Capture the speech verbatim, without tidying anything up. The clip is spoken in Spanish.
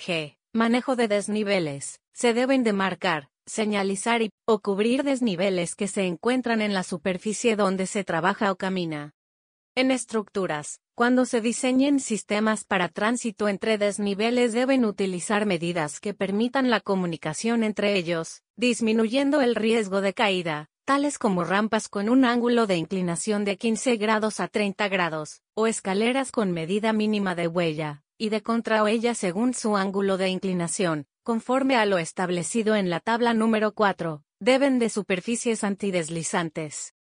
G. Manejo de desniveles. Se deben de marcar, señalizar y, o cubrir desniveles que se encuentran en la superficie donde se trabaja o camina. En estructuras, cuando se diseñen sistemas para tránsito entre desniveles deben utilizar medidas que permitan la comunicación entre ellos, disminuyendo el riesgo de caída, tales como rampas con un ángulo de inclinación de quince grados a treinta grados, o escaleras con medida mínima de huella y de contrahuella según su ángulo de inclinación, conforme a lo establecido en la tabla número cuatro, deben de superficies antideslizantes.